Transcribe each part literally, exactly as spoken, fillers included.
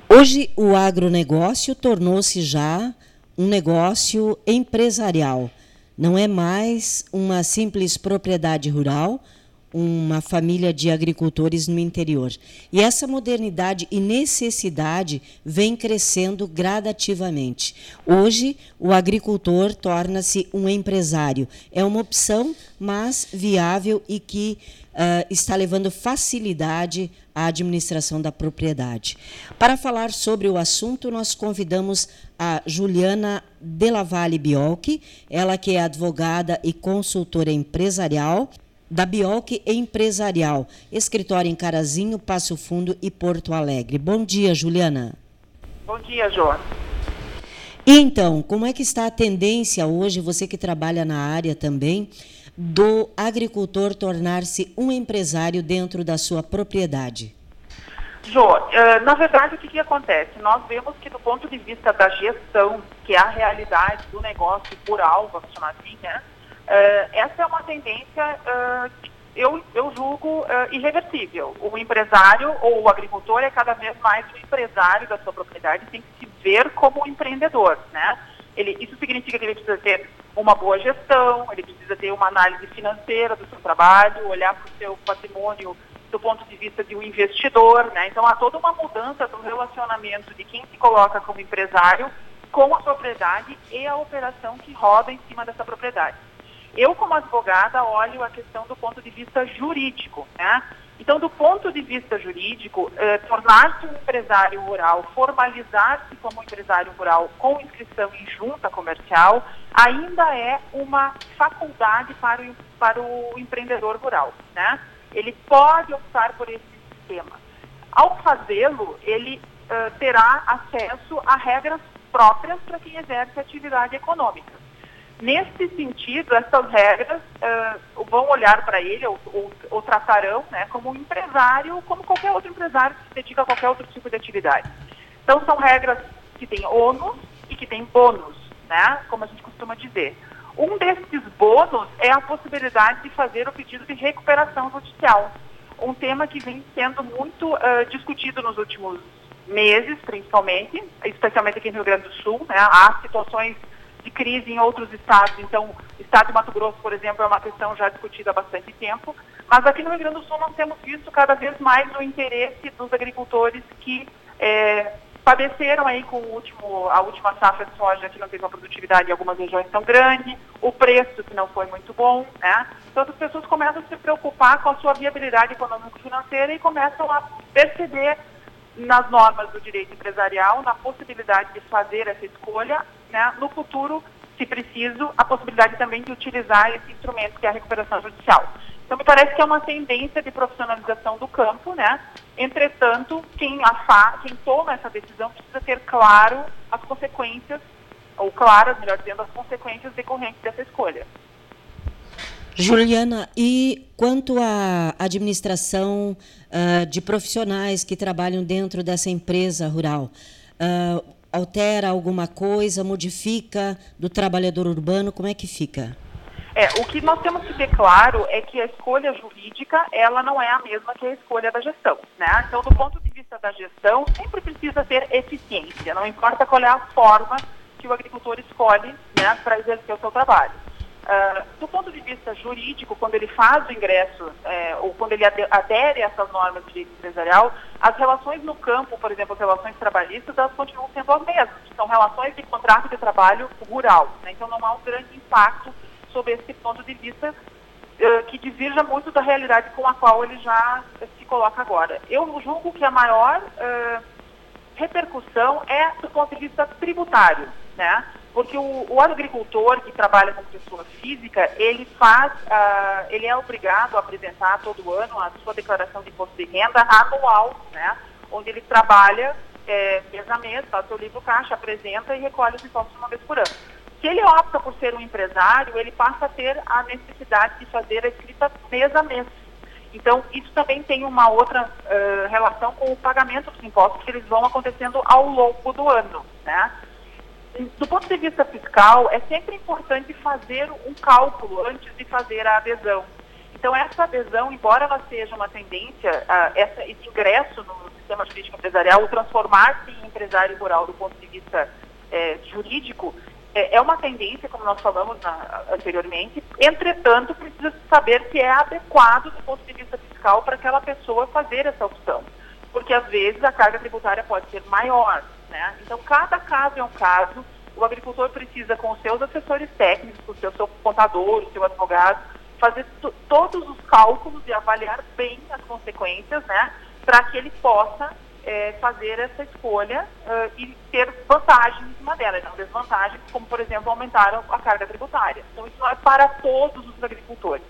Hoje, o agronegócio tornou-se já um negócio empresarial. Não é mais uma simples propriedade rural, uma família de agricultores no interior. E essa modernidade e necessidade vem crescendo gradativamente. Hoje, o agricultor torna-se um empresário. É uma opção, mas viável e que uh, está levando facilidade à administração da propriedade. Para falar sobre o assunto, nós convidamos a Juliana Dellavalle Biolchi, ela que é advogada e consultora empresarial, da Biolchi Empresarial, escritório em Carazinho, Passo Fundo e Porto Alegre. Bom dia, Juliana. Bom dia, João. E então, como é que está a tendência hoje, você que trabalha na área também, do agricultor tornar-se um empresário dentro da sua propriedade? Jô, uh, na verdade, o que, que acontece? Nós vemos que do ponto de vista da gestão, que é a realidade do negócio rural, vamos chamar assim, né? Uh, essa é uma tendência, uh, eu, eu julgo, uh, irreversível. O empresário ou o agricultor é cada vez mais o empresário da sua propriedade, tem que se ver como um empreendedor, né? Ele, isso significa que ele precisa ter uma boa gestão, ele precisa ter uma análise financeira do seu trabalho, olhar para o seu patrimônio do ponto de vista de um investidor, né? Então há toda uma mudança do relacionamento de quem se coloca como empresário com a propriedade e a operação que roda em cima dessa propriedade. Eu, como advogada, olho a questão do ponto de vista jurídico, né? Então, do ponto de vista jurídico, eh, tornar-se um empresário rural, formalizar-se como empresário rural com inscrição em junta comercial, ainda é uma faculdade para o, para o empreendedor rural, né? Ele pode optar por esse sistema. Ao fazê-lo, ele uh, terá acesso a regras próprias para quem exerce atividade econômica. Nesse sentido, essas regras uh, vão olhar para ele ou, ou, ou tratarão, né, como um empresário, como qualquer outro empresário que se dedica a qualquer outro tipo de atividade. Então, são regras que têm ônus e que têm bônus, né, como a gente costuma dizer. Um desses bônus é a possibilidade de fazer o pedido de recuperação judicial, um tema que vem sendo muito uh, discutido nos últimos meses, principalmente, especialmente aqui no Rio Grande do Sul, né, há situações de crise em outros estados, então o estado de Mato Grosso, por exemplo, é uma questão já discutida há bastante tempo, mas aqui no Rio Grande do Sul nós temos visto cada vez mais o interesse dos agricultores que é, padeceram aí com o último, a última safra de soja que não teve uma produtividade em algumas regiões tão grande, o preço que não foi muito bom, né? Então as pessoas começam a se preocupar com a sua viabilidade econômico-financeira e começam a perceber nas normas do direito empresarial, na possibilidade de fazer essa escolha, né, no futuro, se preciso, a possibilidade também de utilizar esse instrumento que é a recuperação judicial. Então, me parece que é uma tendência de profissionalização do campo, né? Entretanto, quem, afa, quem toma essa decisão precisa ter claro as consequências, ou claras, melhor dizendo, as consequências decorrentes dessa escolha. Juliana, e quanto à administração uh, de profissionais que trabalham dentro dessa empresa rural, uh, altera alguma coisa, modifica do trabalhador urbano, como é que fica? É, o que nós temos que ter claro é que a escolha jurídica, ela não é a mesma que a escolha da gestão, né? Então, do ponto de vista da gestão, sempre precisa ter eficiência, não importa qual é a forma que o agricultor escolhe, né, para exercer o seu trabalho. Uh, do ponto de vista jurídico, quando ele faz o ingresso, é, ou quando ele adere a essas normas de direito empresarial, as relações no campo, por exemplo, as relações trabalhistas, elas continuam sendo as mesmas, são relações de contrato de trabalho rural, né? Então não há um grande impacto sobre esse ponto de vista uh, que divirja muito da realidade com a qual ele já uh, se coloca agora. Eu julgo que a maior uh, repercussão é do ponto de vista tributário, né? Porque o, o agricultor que trabalha como pessoa física, ele faz, uh, ele é obrigado a apresentar todo ano a sua declaração de imposto de renda anual, né? Onde ele trabalha é, mês a mês, faz seu livro caixa, apresenta e recolhe os impostos uma vez por ano. Se ele opta por ser um empresário, ele passa a ter a necessidade de fazer a escrita mês a mês. Então, isso também tem uma outra uh, relação com o pagamento dos impostos que eles vão acontecendo ao longo do ano, né? Do ponto de vista fiscal, é sempre importante fazer um cálculo antes de fazer a adesão. Então, essa adesão, embora ela seja uma tendência, uh, essa, esse ingresso no sistema forma jurídica empresarial, o transformar-se em empresário rural do ponto de vista é, jurídico, é, é uma tendência, como nós falamos na, anteriormente. Entretanto, precisa saber se é adequado do ponto de vista fiscal para aquela pessoa fazer essa opção, porque às vezes a carga tributária pode ser maior, né? Então, cada caso é um caso. O agricultor precisa, com os seus assessores técnicos, com o seu, seu contador, o seu advogado, fazer todos os cálculos e avaliar bem as consequências, né, para que ele possa é, fazer essa escolha uh, e ter vantagens em cima dela, e não desvantagens, como, por exemplo, aumentar a carga tributária. Então, isso não é para todos os agricultores.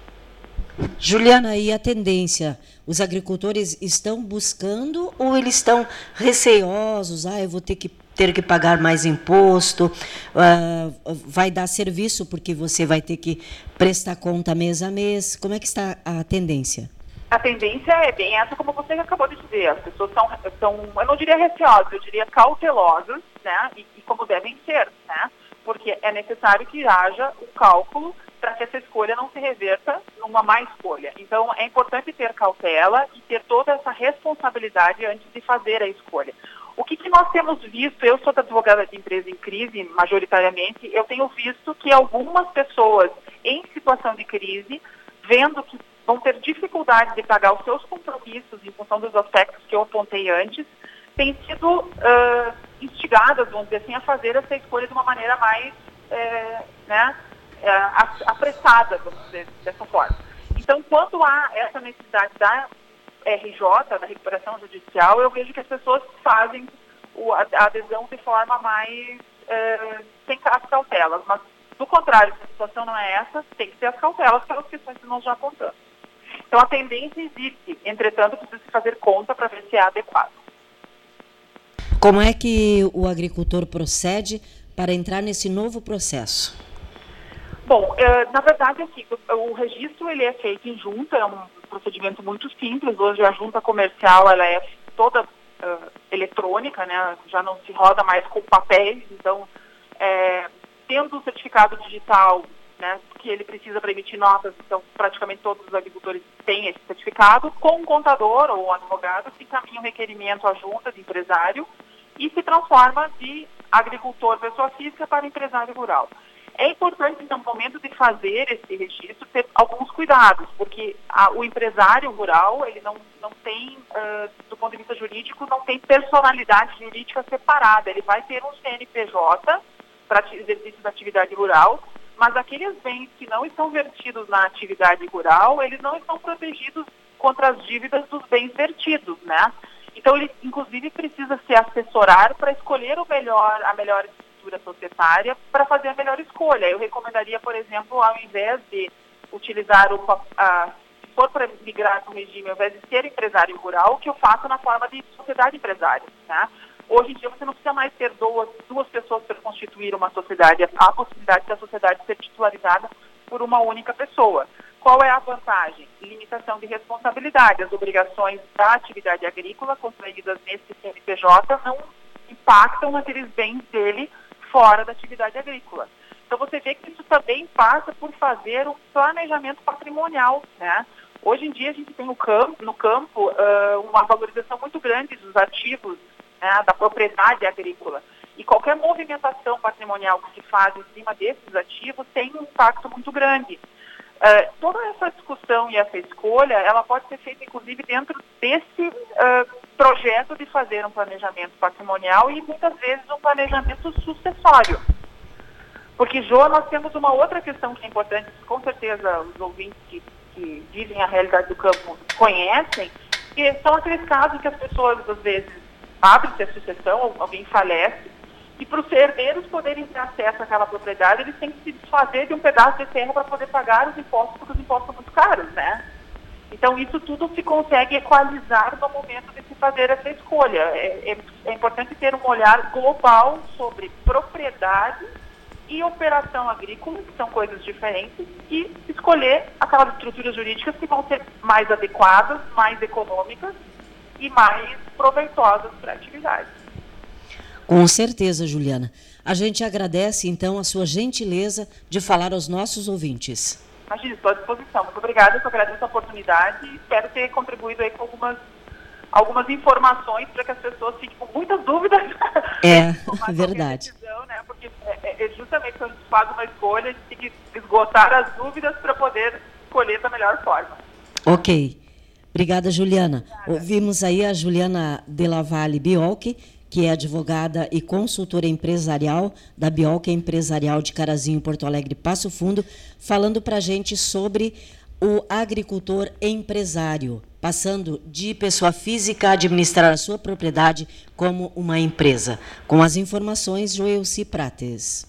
Juliana, e a tendência? Os agricultores estão buscando ou eles estão receosos? Ah, eu vou ter que ter que pagar mais imposto, uh, vai dar serviço porque você vai ter que prestar conta mês a mês. Como é que está a tendência? A tendência é bem essa, como você acabou de dizer. As pessoas são, são eu não diria receosas, eu diria cautelosas, né? E, e como devem ser, né? Porque é necessário que haja um cálculo para que essa escolha não se reverta numa má escolha. Então, é importante ter cautela e ter toda essa responsabilidade antes de fazer a escolha. O que, que nós temos visto, eu sou advogada de empresa em crise, majoritariamente, eu tenho visto que algumas pessoas em situação de crise, vendo que vão ter dificuldade de pagar os seus compromissos em função dos aspectos que eu apontei antes, têm sido uh, instigadas, vamos dizer assim, a fazer essa escolha de uma maneira mais é, né, é, apressada, vamos dizer dessa forma. Então, quando há essa necessidade da R J, da recuperação judicial, eu vejo que as pessoas fazem o, a, a adesão de forma mais é, sem as cautelas, mas do contrário, se a situação não é essa, tem que ter as cautelas pelas questões que nós já apontamos. Então a tendência existe, entretanto precisa se fazer conta para ver se é adequado. Como é que o agricultor procede para entrar nesse novo processo? Bom, é, na verdade, assim, o, o registro ele é feito em junta, é um procedimento muito simples. Hoje a junta comercial ela é toda uh, eletrônica, né? Já não se roda mais com papéis, então é, tendo o certificado digital, né, que ele precisa para emitir notas, então praticamente todos os agricultores têm esse certificado, com um contador ou um advogado se encaminha um requerimento à junta de empresário e se transforma de agricultor pessoa física para empresário rural. É importante, no momento de fazer esse registro, ter alguns cuidados, porque a, o empresário rural, ele não, não tem, uh, do ponto de vista jurídico, não tem personalidade jurídica separada. Ele vai ter um C N P J para exercício da atividade rural, mas aqueles bens que não estão vertidos na atividade rural, eles não estão protegidos contra as dívidas dos bens vertidos, né? Então, ele, inclusive, precisa se assessorar para escolher o melhor, a melhor estrutura societária para fazer a melhor escolha. Eu recomendaria, por exemplo, ao invés de utilizar o... A, se for para migrar para o regime, ao invés de ser empresário rural, que eu faça na forma de sociedade empresária, né? Hoje em dia você não precisa mais ter duas, duas pessoas para constituir uma sociedade. Há a possibilidade da sociedade ser titularizada por uma única pessoa. Qual é a vantagem? Limitação de responsabilidade. As obrigações da atividade agrícola contraídas nesse C N P J não impactam naqueles bens dele fora da atividade agrícola. Então você vê que isso também passa por fazer um planejamento patrimonial, né? Hoje em dia a gente tem no campo, no campo uh, uma valorização muito grande dos ativos, né, da propriedade agrícola. E qualquer movimentação patrimonial que se faz em cima desses ativos tem um impacto muito grande. Uh, toda essa discussão e essa escolha, ela pode ser feita, inclusive, dentro desse uh, projeto de fazer um planejamento patrimonial e, muitas vezes, um planejamento sucessório. Porque, Jô, nós temos uma outra questão que é importante, com certeza os ouvintes que, que vivem a realidade do campo conhecem, que são aqueles casos que as pessoas, às vezes, abrem-se a sucessão, alguém falece, e para os herdeiros poderem ter acesso àquela propriedade, eles têm que se desfazer de um pedaço de terra para poder pagar os impostos, porque os impostos são muito caros, né? Então, isso tudo se consegue equalizar no momento de se fazer essa escolha. É, é, é importante ter um olhar global sobre propriedade e operação agrícola, que são coisas diferentes, e escolher aquelas estruturas jurídicas que vão ser mais adequadas, mais econômicas e mais proveitosas para a atividade. Com certeza, Juliana. A gente agradece, então, a sua gentileza de falar aos nossos ouvintes. Imagina, estou à disposição. Muito obrigada, eu agradeço a oportunidade e espero ter contribuído aí com algumas algumas informações para que as pessoas fiquem com muitas dúvidas. É, verdade. Decisão, né? Porque é, é justamente quando a gente faz uma escolha, a gente tem que esgotar as dúvidas para poder escolher da melhor forma. Ok. Obrigada, Juliana. Obrigada. Ouvimos aí a Juliana Dellavalle Biolchi, que é advogada e consultora empresarial da Biolchi Empresarial de Carazinho, Porto Alegre, Passo Fundo, falando para a gente sobre o agricultor empresário, passando de pessoa física a administrar a sua propriedade como uma empresa. Com as informações, Joelci Prates.